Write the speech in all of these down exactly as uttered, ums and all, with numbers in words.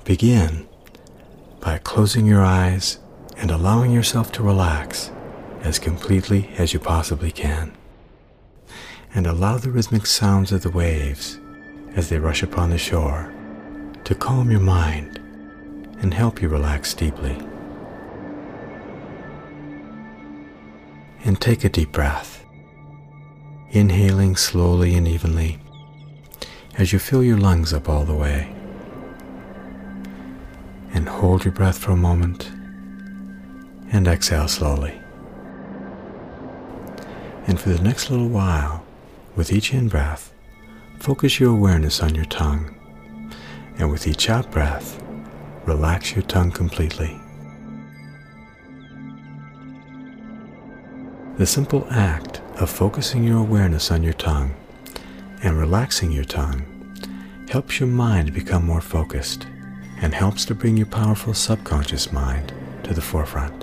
Begin by closing your eyes and allowing yourself to relax as completely as you possibly can. And allow the rhythmic sounds of the waves as they rush upon the shore to calm your mind and help you relax deeply. And take a deep breath, inhaling slowly and evenly as you fill your lungs up all the way. And hold your breath for a moment and exhale slowly. And for the next little while, with each in-breath, focus your awareness on your tongue. And with each out-breath, relax your tongue completely. The simple act of focusing your awareness on your tongue and relaxing your tongue helps your mind become more focused and helps to bring your powerful subconscious mind to the forefront.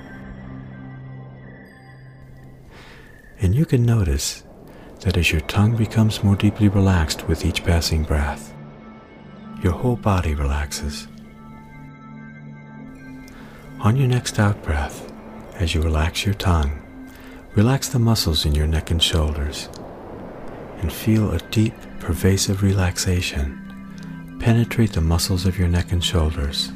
And you can notice that as your tongue becomes more deeply relaxed with each passing breath, your whole body relaxes. On your next out breath, as you relax your tongue, relax the muscles in your neck and shoulders and feel a deep, pervasive relaxation penetrate the muscles of your neck and shoulders.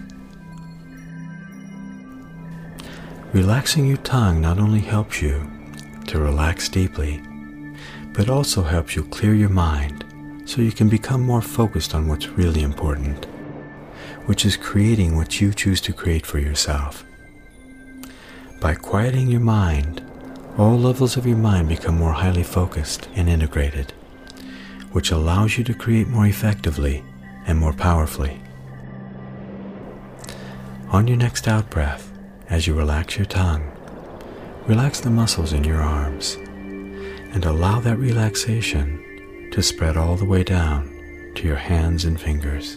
Relaxing your tongue not only helps you to relax deeply, but also helps you clear your mind so you can become more focused on what's really important, which is creating what you choose to create for yourself. By quieting your mind, all levels of your mind become more highly focused and integrated, which allows you to create more effectively and more powerfully. On your next out breath, as you relax your tongue, relax the muscles in your arms and allow that relaxation to spread all the way down to your hands and fingers.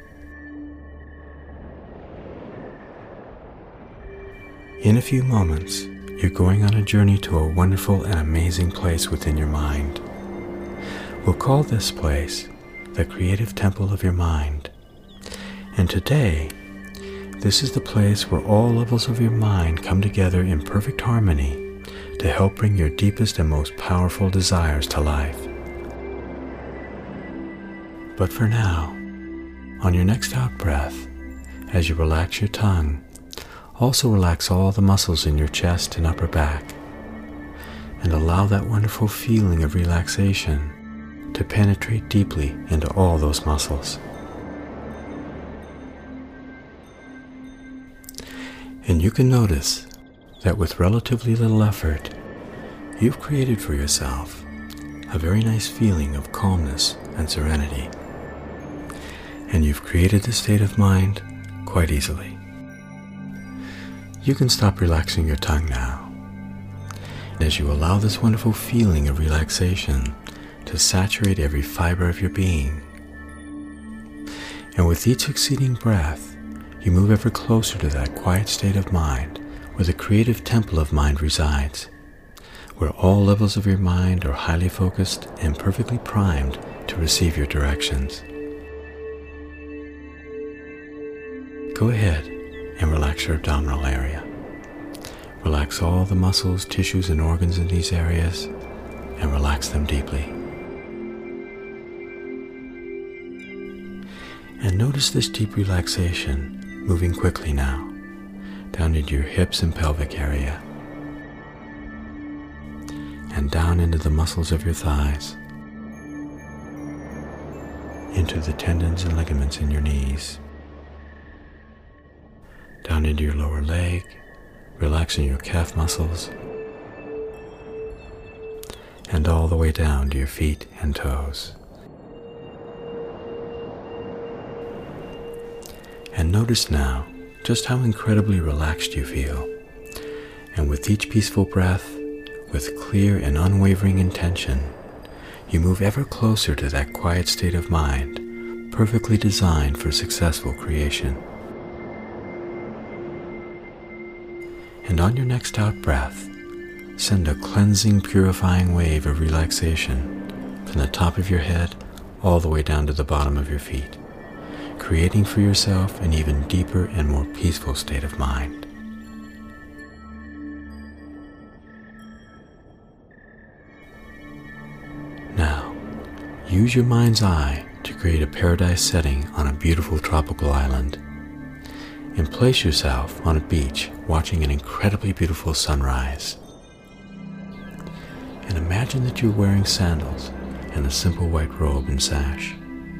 In a few moments, you're going on a journey to a wonderful and amazing place within your mind. We'll call this place the creative temple of your mind. And today, this is the place where all levels of your mind come together in perfect harmony to help bring your deepest and most powerful desires to life. But for now, on your next out breath, as you relax your tongue, also relax all the muscles in your chest and upper back, and allow that wonderful feeling of relaxation to penetrate deeply into all those muscles. And you can notice that with relatively little effort, you've created for yourself a very nice feeling of calmness and serenity. And you've created this state of mind quite easily. You can stop relaxing your tongue now. As you allow this wonderful feeling of relaxation to saturate every fiber of your being. And with each succeeding breath, you move ever closer to that quiet state of mind where the creative temple of mind resides, where all levels of your mind are highly focused and perfectly primed to receive your directions. Go ahead and relax your abdominal area. Relax all the muscles, tissues, and organs in these areas, and relax them deeply. And notice this deep relaxation moving quickly now, down into your hips and pelvic area, and down into the muscles of your thighs, into the tendons and ligaments in your knees, down into your lower leg, relaxing your calf muscles, and all the way down to your feet and toes. And notice now just how incredibly relaxed you feel. And with each peaceful breath, with clear and unwavering intention, you move ever closer to that quiet state of mind, perfectly designed for successful creation. And on your next out breath, send a cleansing, purifying wave of relaxation from the top of your head all the way down to the bottom of your feet, creating for yourself an even deeper and more peaceful state of mind. Now, use your mind's eye to create a paradise setting on a beautiful tropical island, and place yourself on a beach watching an incredibly beautiful sunrise. And imagine that you're wearing sandals and a simple white robe and sash.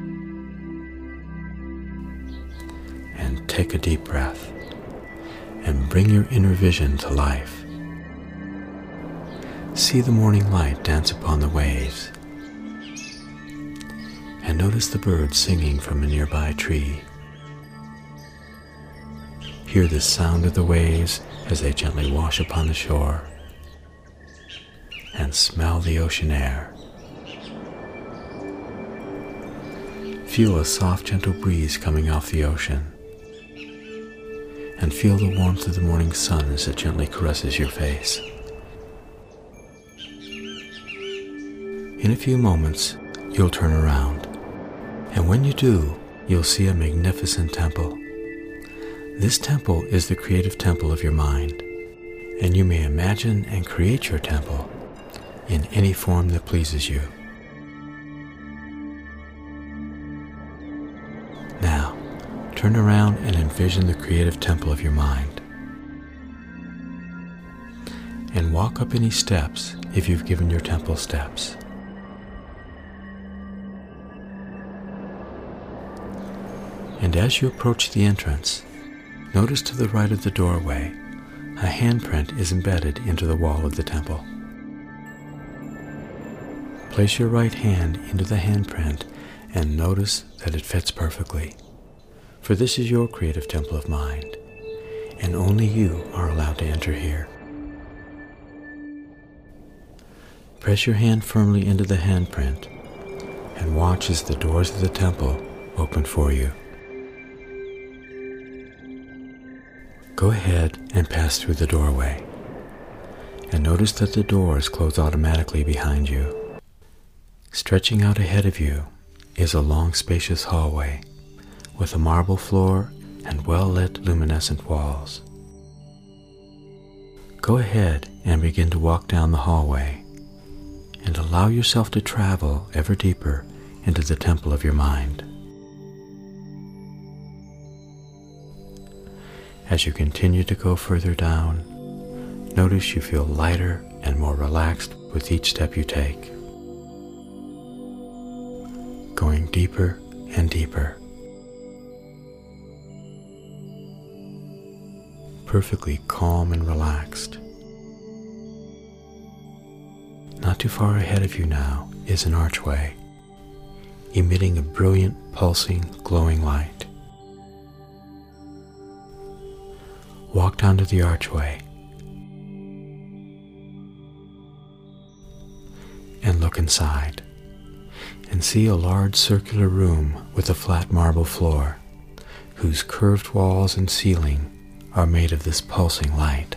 And take a deep breath and bring your inner vision to life. See the morning light dance upon the waves, and notice the birds singing from a nearby tree. Hear the sound of the waves as they gently wash upon the shore, and smell the ocean air. Feel a soft, gentle breeze coming off the ocean, and feel the warmth of the morning sun as it gently caresses your face. In a few moments, you'll turn around, and when you do, you'll see a magnificent temple. This temple is the creative temple of your mind, and you may imagine and create your temple in any form that pleases you. Now, turn around and envision the creative temple of your mind, and walk up any steps if you've given your temple steps. And as you approach the entrance, notice to the right of the doorway, a handprint is embedded into the wall of the temple. Place your right hand into the handprint and notice that it fits perfectly. For this is your creative temple of mind, and only you are allowed to enter here. Press your hand firmly into the handprint and watch as the doors of the temple open for you. Go ahead and pass through the doorway, and notice that the doors close automatically behind you. Stretching out ahead of you is a long, spacious hallway with a marble floor and well-lit luminescent walls. Go ahead and begin to walk down the hallway, and allow yourself to travel ever deeper into the temple of your mind. As you continue to go further down, notice you feel lighter and more relaxed with each step you take. Going deeper and deeper. Perfectly calm and relaxed. Not too far ahead of you now is an archway, emitting a brilliant, pulsing, glowing light. Walk down to the archway and look inside, and see a large circular room with a flat marble floor, whose curved walls and ceiling are made of this pulsing light.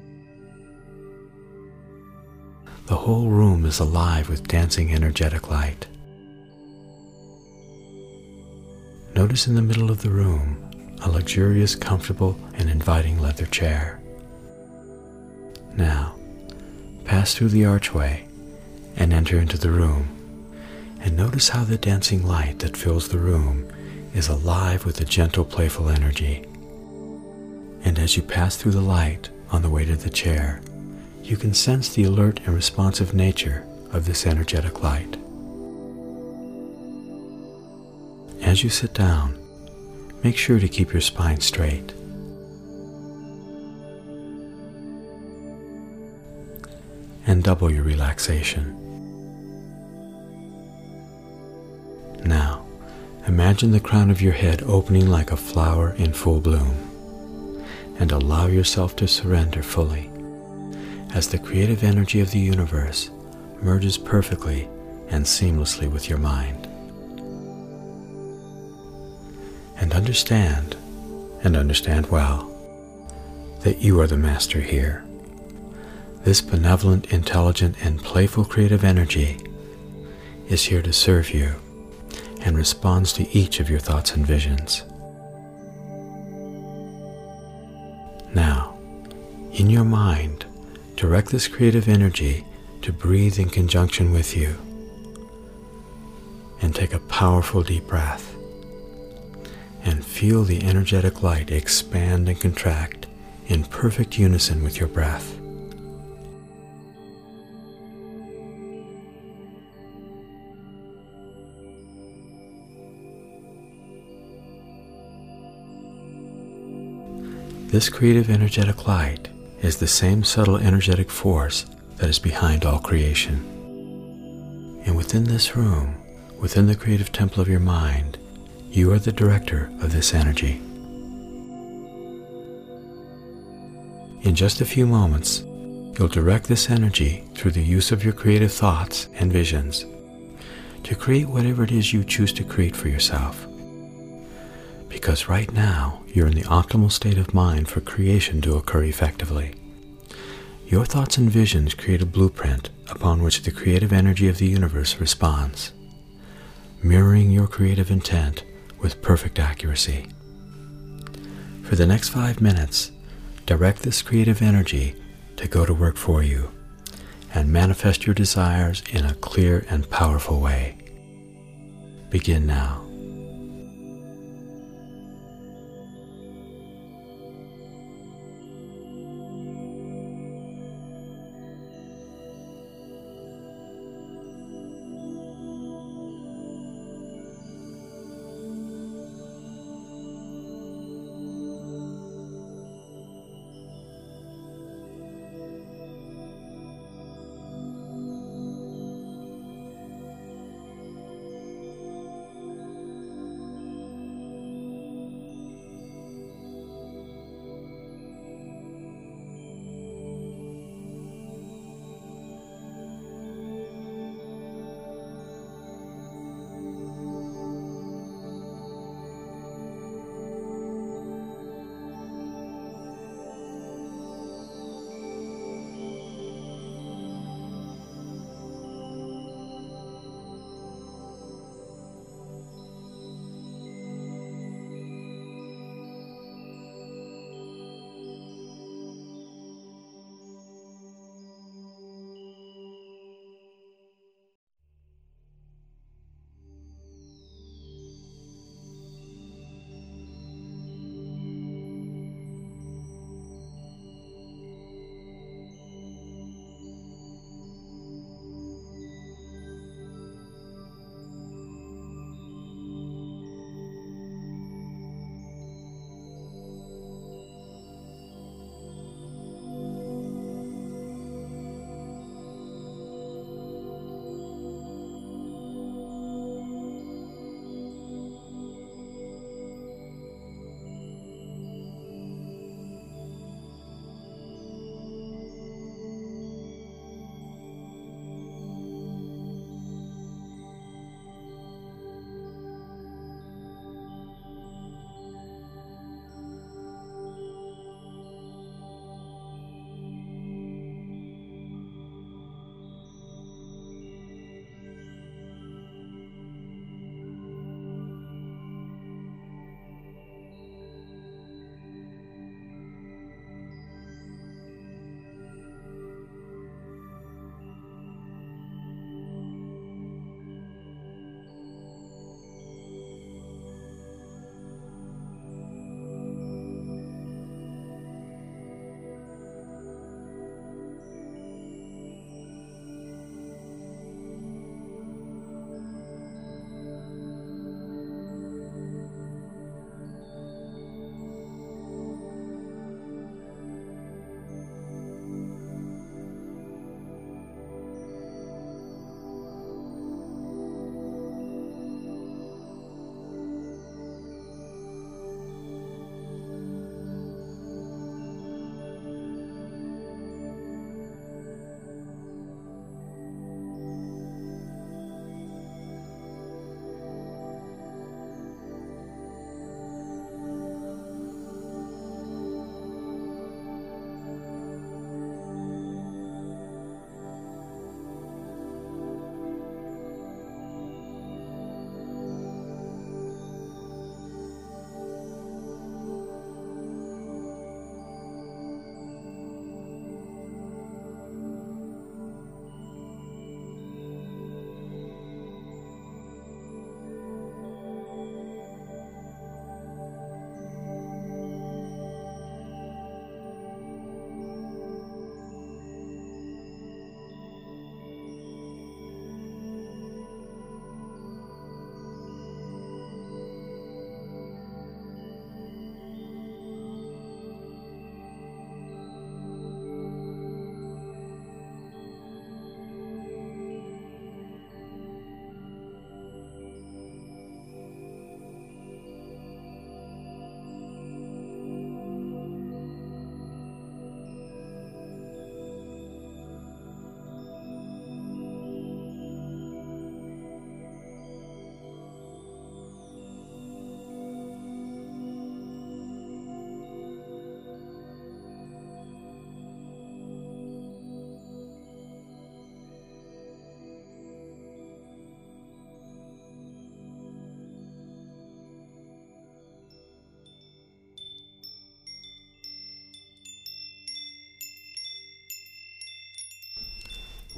The whole room is alive with dancing, energetic light. Notice in the middle of the room a luxurious, comfortable, and inviting leather chair. Now, pass through the archway and enter into the room, and notice how the dancing light that fills the room is alive with a gentle, playful energy. And as you pass through the light on the way to the chair, you can sense the alert and responsive nature of this energetic light. As you sit down, make sure to keep your spine straight. And double your relaxation. Now, imagine the crown of your head opening like a flower in full bloom, and allow yourself to surrender fully as the creative energy of the universe merges perfectly and seamlessly with your mind. And understand, and understand well, that you are the master here. This benevolent, intelligent, and playful creative energy is here to serve you and responds to each of your thoughts and visions. Now, in your mind, direct this creative energy to breathe in conjunction with you, and take a powerful deep breath, and feel the energetic light expand and contract in perfect unison with your breath. This creative energetic light is the same subtle energetic force that is behind all creation. And within this room, within the creative temple of your mind, you are the director of this energy. In just a few moments, you'll direct this energy through the use of your creative thoughts and visions to create whatever it is you choose to create for yourself. Because right now, you're in the optimal state of mind for creation to occur effectively. Your thoughts and visions create a blueprint upon which the creative energy of the universe responds, mirroring your creative intent with perfect accuracy. For the next five minutes, direct this creative energy to go to work for you and manifest your desires in a clear and powerful way. Begin now.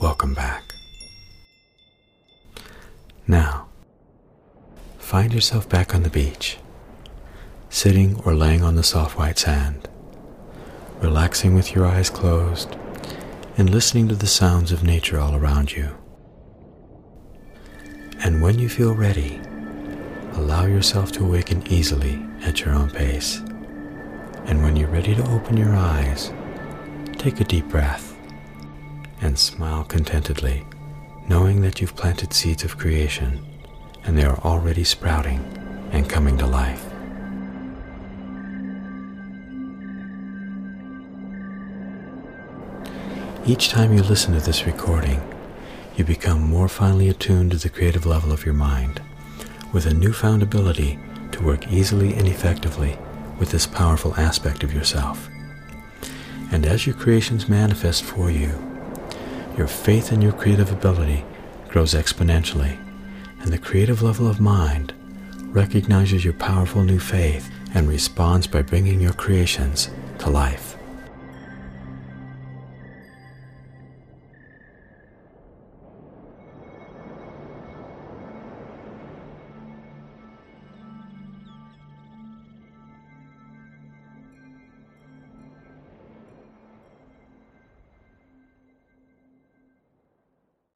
welcome back. Now, find yourself back on the beach, sitting or laying on the soft white sand, relaxing with your eyes closed and listening to the sounds of nature all around you. And when you feel ready, allow yourself to awaken easily at your own pace. And when you're ready to open your eyes, take a deep breath and smile contentedly, knowing that you've planted seeds of creation and they are already sprouting and coming to life. Each time you listen to this recording, you become more finely attuned to the creative level of your mind, with a newfound ability to work easily and effectively with this powerful aspect of yourself. And as your creations manifest for you, your faith in your creative ability grows exponentially, and the creative level of mind recognizes your powerful new faith and responds by bringing your creations to life.